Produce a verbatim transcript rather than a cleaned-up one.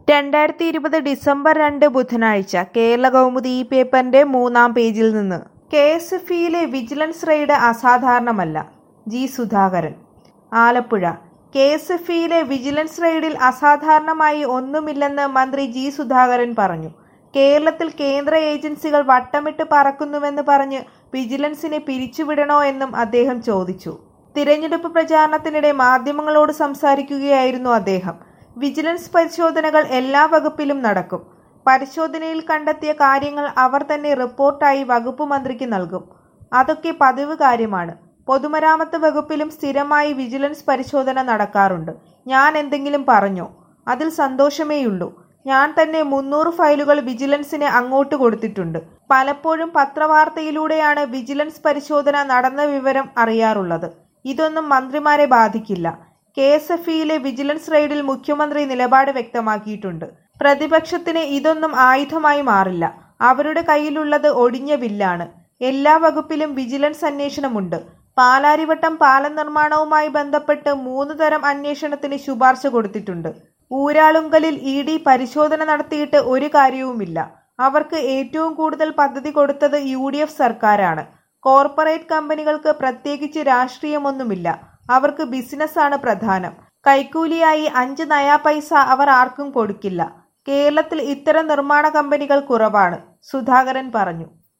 രണ്ടായിരത്തി ഇരുപത് ഡിസംബർ രണ്ട് ബുധനാഴ്ച കേരളകൗമുദി ഈ പേപ്പറിന്റെ മൂന്നാം പേജിൽ നിന്ന് കെ എസ് എഫ് ഇയിലെ വിജിലൻസ് റെയ്ഡ് അസാധാരണമല്ല. G Sudhakaran. Alappuzha. K S F ഇയിലെ വിജിലൻസ് റെയ്ഡിൽ അസാധാരണമായി ഒന്നുമില്ലെന്ന് മന്ത്രി ജി സുധാകരൻ പറഞ്ഞു. കേരളത്തിൽ കേന്ദ്ര ഏജൻസികൾ വട്ടമിട്ട് പറക്കുന്നുവെന്ന് പറഞ്ഞ് വിജിലൻസിനെ പിരിച്ചുവിടണോ എന്നും അദ്ദേഹം ചോദിച്ചു. തിരഞ്ഞെടുപ്പ് പ്രചാരണത്തിനിടെ മാധ്യമങ്ങളോട് സംസാരിക്കുകയായിരുന്നു അദ്ദേഹം. വിജിലൻസ് പരിശോധനകൾ എല്ലാ വകുപ്പിലും നടക്കും. പരിശോധനയിൽ കണ്ടെത്തിയ കാര്യങ്ങൾ അവർ തന്നെ റിപ്പോർട്ടായി വകുപ്പ് മന്ത്രിക്ക് നൽകും. അതൊക്കെ പതിവ് കാര്യമാണ്. പൊതുമരാമത്ത് വകുപ്പിലും സ്ഥിരമായി വിജിലൻസ് പരിശോധന നടക്കാറുണ്ട്. ഞാൻ എന്തെങ്കിലും പറഞ്ഞോ? അതിൽ സന്തോഷമേയുള്ളൂ. ഞാൻ തന്നെ മുന്നൂറ് ഫയലുകൾ വിജിലൻസിന് അങ്ങോട്ട് കൊടുത്തിട്ടുണ്ട്. പലപ്പോഴും പത്രവാർത്തയിലൂടെയാണ് വിജിലൻസ് പരിശോധന നടന്ന വിവരം അറിയാറുള്ളത്. ഇതൊന്നും മന്ത്രിമാരെ ബാധിക്കില്ല. കെ എസ് എഫ് ഇയിലെ വിജിലൻസ് റെയ്ഡിൽ മുഖ്യമന്ത്രി നിലപാട് വ്യക്തമാക്കിയിട്ടുണ്ട്. പ്രതിപക്ഷത്തിന് ഇതൊന്നും ആയുധമായി മാറില്ല. അവരുടെ കയ്യിലുള്ളത് ഒടിഞ്ഞ വില്ലാണ്. എല്ലാ വകുപ്പിലും വിജിലൻസ് അന്വേഷണമുണ്ട്. പാലാരിവട്ടം പാലം നിർമ്മാണവുമായി ബന്ധപ്പെട്ട് മൂന്ന് തരം അന്വേഷണത്തിന് ശുപാർശ കൊടുത്തിട്ടുണ്ട്. ഊരാളുങ്കലിൽ ഇ ഡി പരിശോധന നടത്തിയിട്ട് ഒരു കാര്യവുമില്ല. അവർക്ക് ഏറ്റവും കൂടുതൽ പദ്ധതി കൊടുത്തത് യു ഡി എഫ് സർക്കാരാണ്. കോർപ്പറേറ്റ് കമ്പനികൾക്ക് പ്രത്യേകിച്ച് രാഷ്ട്രീയമൊന്നുമില്ല. അവർക്ക് ബിസിനസ്സാണ് പ്രധാനം. കൈക്കൂലിയായി അഞ്ച് നയാ പൈസ അവർ ആർക്കും കൊടുക്കില്ല. കേരളത്തിൽ ഇത്തരം നിർമ്മാണ കമ്പനികൾ കുറവാണ്, സുധാകരൻ പറഞ്ഞു.